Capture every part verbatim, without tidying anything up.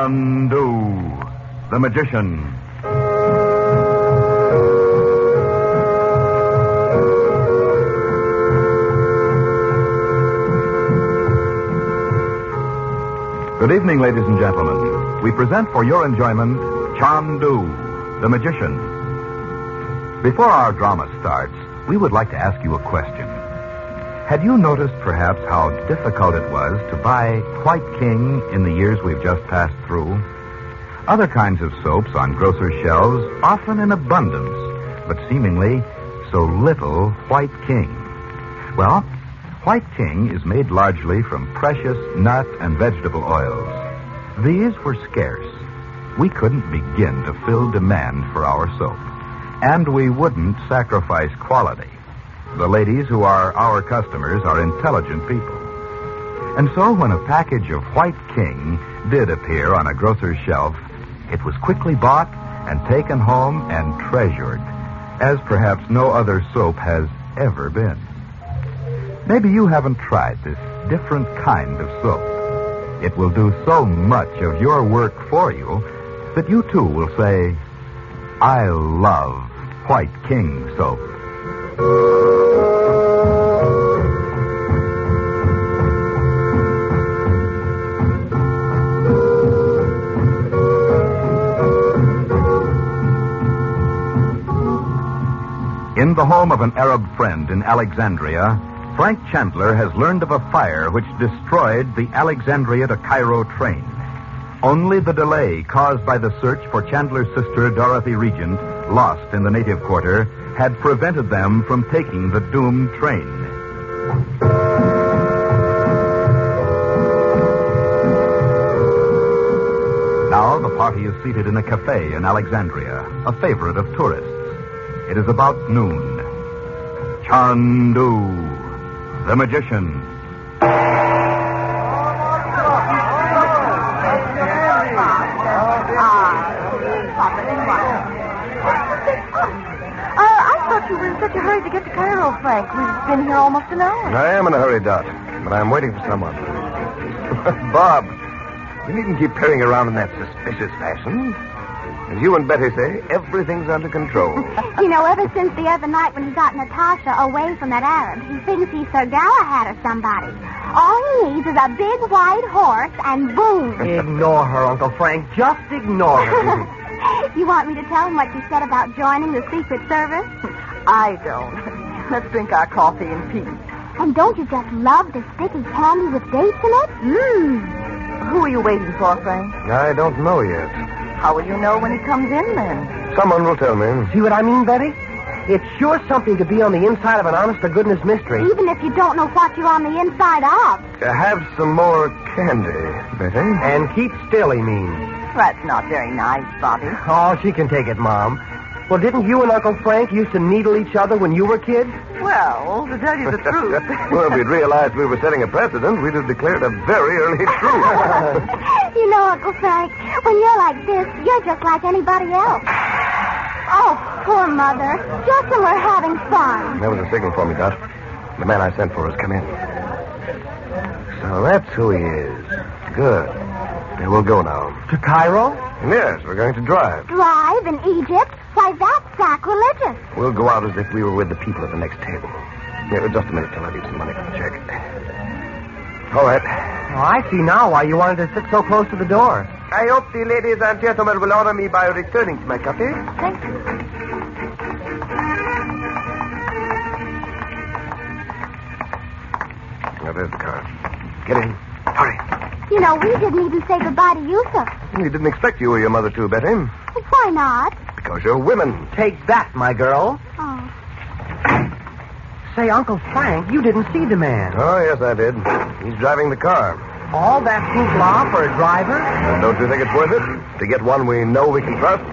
Chandu, the magician. Good evening, ladies and gentlemen. We present for your enjoyment Chandu, the magician. Before our drama starts, we would like to ask you a question. Had you noticed perhaps how difficult it was to buy White King in the years we've just passed through? Other kinds of soaps on grocers' shelves, often in abundance, but seemingly so little White King. Well, White King is made largely from precious nut and vegetable oils. These were scarce. We couldn't begin to fill demand for our soap. And we wouldn't sacrifice quality. The ladies who are our customers are intelligent people. And so when a package of White King did appear on a grocer's shelf, it was quickly bought and taken home and treasured, as perhaps no other soap has ever been. Maybe you haven't tried this different kind of soap. It will do so much of your work for you that you too will say, I love White King soap. In the home of an Arab friend in Alexandria, Frank Chandler has learned of a fire which destroyed the Alexandria to Cairo train. Only the delay caused by the search for Chandler's sister, Dorothy Regent, lost in the native quarter, had prevented them from taking the doomed train. Now the party is seated in a cafe in Alexandria, a favorite of tourists. It is about noon. Chandu, the magician. Uh, I thought you were in such a hurry to get to Cairo, Frank. We've been here almost an hour. I am in a hurry, Dot, but I'm waiting for someone. Bob, you needn't keep peering around in that suspicious fashion. As you and Betty say, everything's under control. You know, ever since the other night when he got Natasha away from that Arab, he thinks he's Sir Galahad or somebody. All he needs is a big white horse and boom. Ignore her, Uncle Frank. Just ignore her. You want me to tell him what you said about joining the Secret Service? I don't. Let's drink our coffee in peace. And don't you just love the sticky candy with dates in it? Mmm. Who are you waiting for, Frank? I don't know yet. How will you know when he comes in, then? Someone will tell me. See what I mean, Betty? It's sure something to be on the inside of an honest-to-goodness mystery. Even if you don't know what you're on the inside of. Uh, have some more candy, Betty. And keep still, he means. That's not very nice, Bobby. Oh, she can take it, Mom. Well, didn't you and Uncle Frank used to needle each other when you were kids? Well, to tell you the truth... Well, if we'd realized we were setting a precedent, we'd have declared a very early truce. You know, Uncle Frank, when you're like this, you're just like anybody else. Oh, poor Mother. Just when we're having fun. That was a signal for me, Dot. The man I sent for has come in. So that's who he is. Good. Then we'll go now. To Cairo? Yes, we're going to drive. Drive in Egypt? Why, that's sacrilegious. We'll go out as if we were with the people at the next table. Here, just a minute till I leave some money for the check. All right. Oh, I see now why you wanted to sit so close to the door. I hope the ladies and gentlemen will honor me by returning to my cafe. Thank you. Now, there's the car. Get in. Hurry. You know, we didn't even say goodbye to Yusuf. We didn't expect you or your mother to, Betty. Why not? Because you're women. Take that, my girl. Oh. Say, Uncle Frank, you didn't see the man. Oh, yes, I did. He's driving the car. All that hoopla for a driver? And don't you think it's worth it? To get one we know we can trust?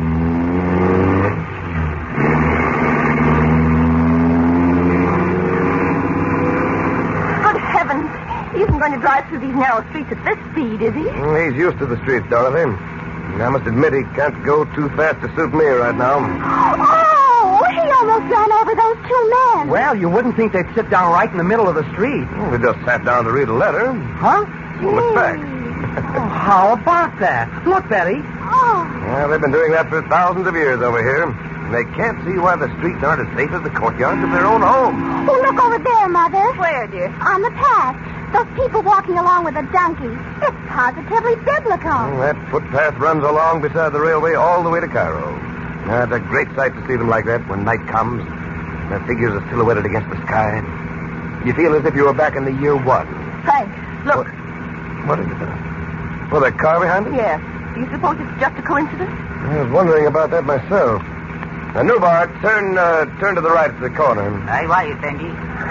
Good heavens. He isn't going to drive through these narrow streets at this speed, is he? Mm, He's used to the streets, Dorothy. I must admit he can't go too fast to suit me right now. Oh, he almost ran over those two men. Well, you wouldn't think they'd sit down right in the middle of the street. Well, we just sat down to read a letter. Huh? Well, look back. Oh, how about that? Look, Betty. Oh, Yeah, they've been doing that for thousands of years over here. And they can't see why the streets aren't as safe as the courtyards of their own homes. oh, look over there, Mother. Where, dear? On the path. Those people walking along with a donkey. It's positively biblical. Well, that footpath runs along beside the railway all the way to Cairo. Now, it's a great sight to see them like that when night comes. Their figures are silhouetted against the sky. You feel as if you were back in the year one. Frank, look. What, what is it? Well, that car behind it? Yes. Do you suppose it's just a coincidence? I was wondering about that myself. Now, Nubar, turn, uh, turn to the right at the corner. Aye, why, Effendi?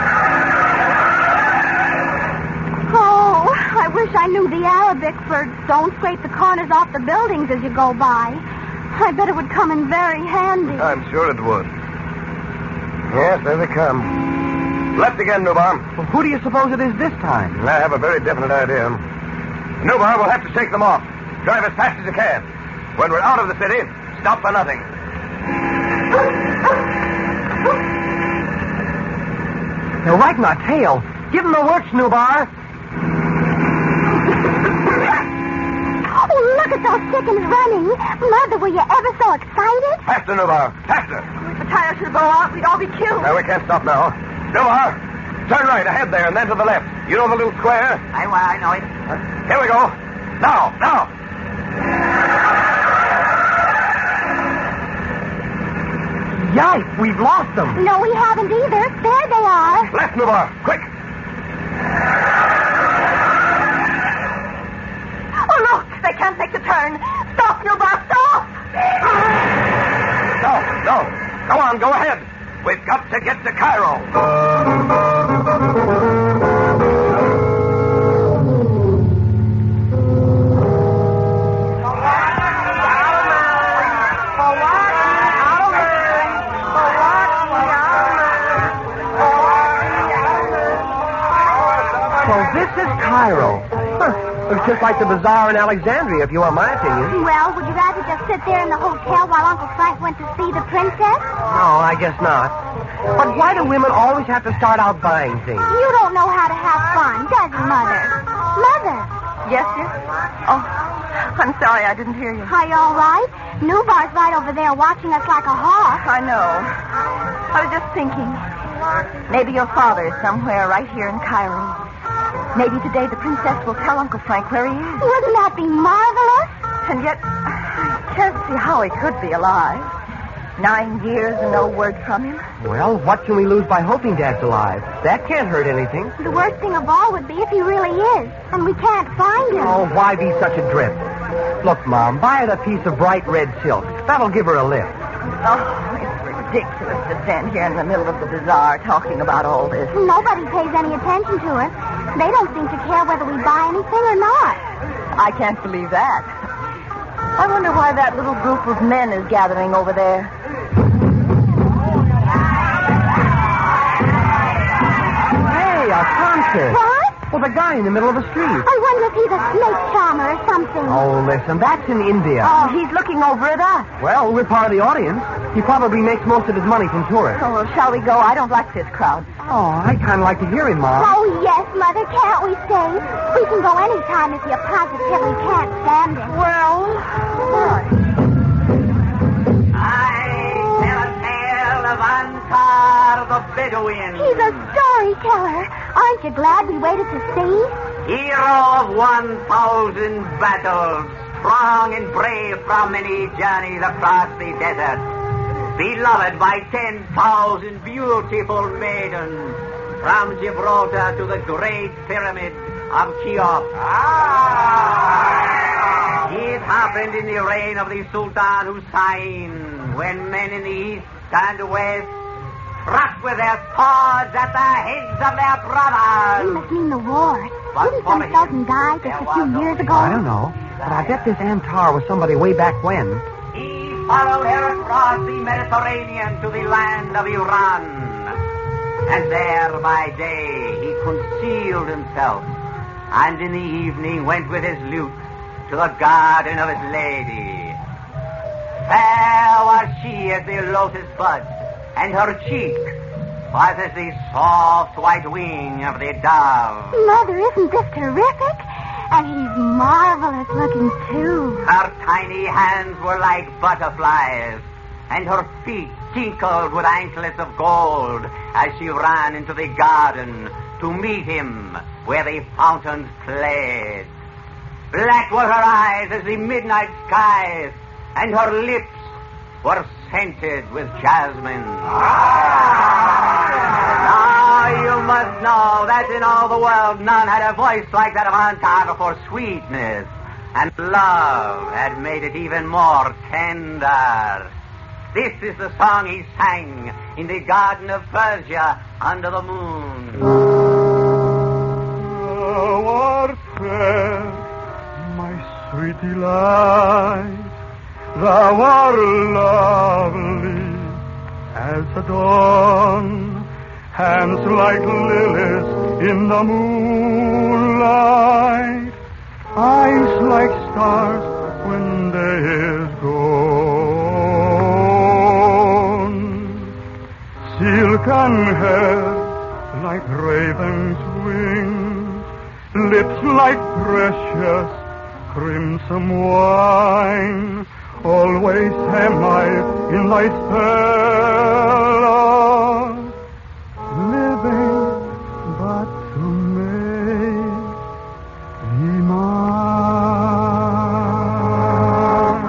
Oh, I wish I knew the Arabic for don't scrape the corners off the buildings as you go by. I bet it would come in very handy. I'm sure it would. Yes, there they come. Left again, Nubar. Well, who do you suppose it is this time? I have a very definite idea. Nubar, we'll have to shake them off. Drive as fast as you can. When we're out of the city, stop for nothing. They're right in our tail. Give them the works, Nubar. Oh, look at those chickens running. Mother, were you ever so excited? Faster, Nubar. Faster. If the tires should blow out, we'd all be killed. Now, we can't stop now. Nubar, turn right ahead there and then to the left. You know the little square? Aye, why, I know it. Here we go. Now, now. Yikes, we've lost them. No, we haven't either. There they are. Left, Nubar. Quick. Oh, look. They can't make the turn. Stop, Nubar. Stop. No, no. Go on, go ahead. We've got to get to Cairo. So this is Cairo. Huh. Looks just like the bazaar in Alexandria, if you want my opinion. Well, would you rather just sit there in the hotel while Uncle Frank went to see the princess? No, I guess not. But why do women always have to start out buying things? You don't know how to have fun, does you, Mother? Mother, Yes, dear? Oh, I'm sorry. I didn't hear you. are you all right? Nubar's right over there watching us like a hawk. I know. I was just thinking. Maybe your father is somewhere right here in Cairo. Maybe today the princess will tell Uncle Frank where he is. Wouldn't that be marvelous? And yet, I can't see how he could be alive. Nine years and no word from him. Well, what can we lose by hoping Dad's alive? That can't hurt anything. The worst thing of all would be if he really is, and we can't find him. Oh, why be such a drip? Look, Mom, buy her a piece of bright red silk. That'll give her a lift. Oh, it's ridiculous to stand here in the middle of the bazaar talking about all this. Nobody pays any attention to us. They don't seem to care whether we buy anything or not. I can't believe that. I wonder why that little group of men is gathering over there. Hey, a concert. What? Well, the guy in the middle of the street. I wonder if he's a snake charmer or something. Oh, listen, that's in India. Oh, he's looking over at us. Well, we're part of the audience. He probably makes most of his money from tourists. Oh, well, shall we go? I don't like this crowd. Oh, I kind of like to hear him, Mom. Oh, yes, Mother. Can't we stay? We can go any time if you positively can't stand it. Well, what? I tell a tale of Ansar the Bedouin. He's a storyteller. Aren't you glad we waited to see? Hero of one thousand battles, strong and brave from many journeys across the desert. Beloved by ten thousand beautiful maidens, from Gibraltar to the great pyramid of Cheops. Ah! It happened in the reign of the Sultan Hussein, when men in the east and west struck with their swords at the heads of their You brothers. must mean the war. But Didn't for some him, Sultan die just there a few was years no- ago? I don't know. But I bet this Antar was somebody way back when. He followed her across the Mediterranean to the land of Iran. And there by day he concealed himself, and in the evening went with his lute to the garden of his lady. Fair was she as the lotus bud, and her cheek was as the soft white wing of the dove. Mother, isn't this terrific? And he's marvelous looking, too. Her tiny hands were like butterflies, and her feet tinkled with anklets of gold as she ran into the garden to meet him where the fountains played. Black were her eyes as the midnight skies, and her lips were scented with jasmine. Now you must know that in all the world none had a voice like that of Antaga for sweetness, and love had made it even more tender. This is the song he sang in the garden of Persia under the moon. Thou art fair, my sweet delight. Thou art lovely as the dawn. Hands like lilies in the moonlight. Eyes like stars when day is gone. Silken hair like raven's wings. Lips like precious crimson wine. Always am I in thy spell of living but to make thee mine.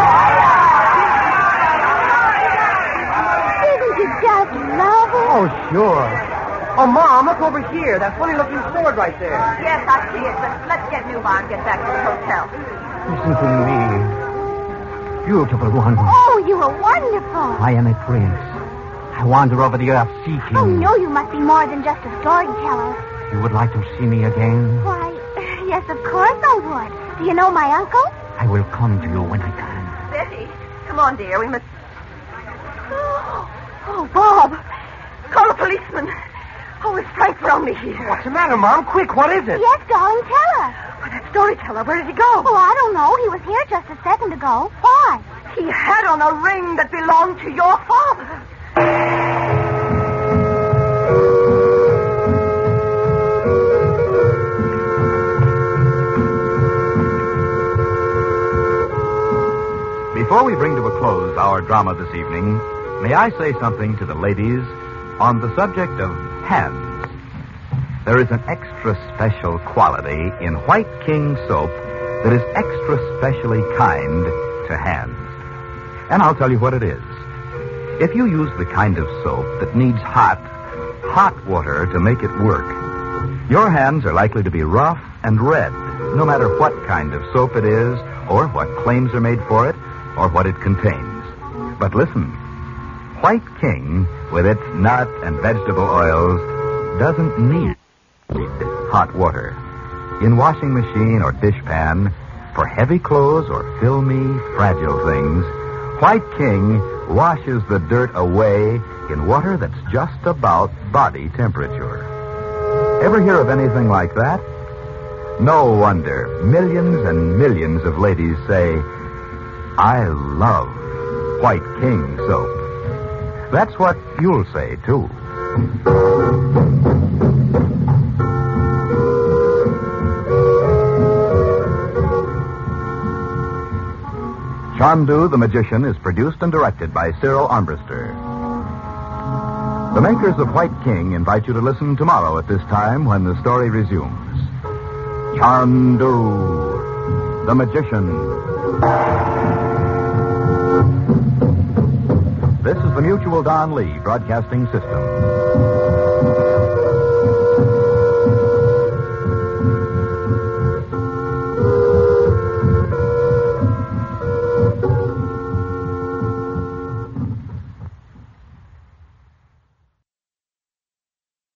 Didn't you just love it? Oh, sure. Oh, Mom, look over here. That funny-looking sword right there. Yes, I see it, but let's get Newbar and get back to the hotel. Listen to me. Beautiful one. Oh, you are wonderful. I am a prince. I wander over the earth seeking. I know you must be more than just a storyteller. You would like to see me again? Why, yes, of course I would. Do you know my uncle? I will come to you when I can. Betty, come on, dear. We must... Oh, oh, Bob. Call the policeman. Oh, is Frank Bromley here? What's the matter, Mom? Quick, what is it? Yes, darling, tell us. Oh, that storyteller, where did he go? Oh, I don't know. He was here just a second ago. Why? He had on a ring that belonged to your father. Before we bring to a close our drama this evening, may I say something to the ladies on the subject of hands. There is an extra special quality in White King soap that is extra specially kind to hands. And I'll tell you what it is. If you use the kind of soap that needs hot, hot water to make it work, your hands are likely to be rough and red, no matter what kind of soap it is, or what claims are made for it, or what it contains. But listen, White King, with its nut and vegetable oils, doesn't need hot water. In washing machine or dishpan, for heavy clothes or filmy, fragile things, White King washes the dirt away in water that's just about body temperature. Ever hear of anything like that? No wonder millions and millions of ladies say, I love White King soap. That's what you'll say, too. Chandu the Magician is produced and directed by Cyril Armbruster. The makers of White King invite you to listen tomorrow at this time when the story resumes. Chandu the Magician. This is the Mutual Don Lee Broadcasting System.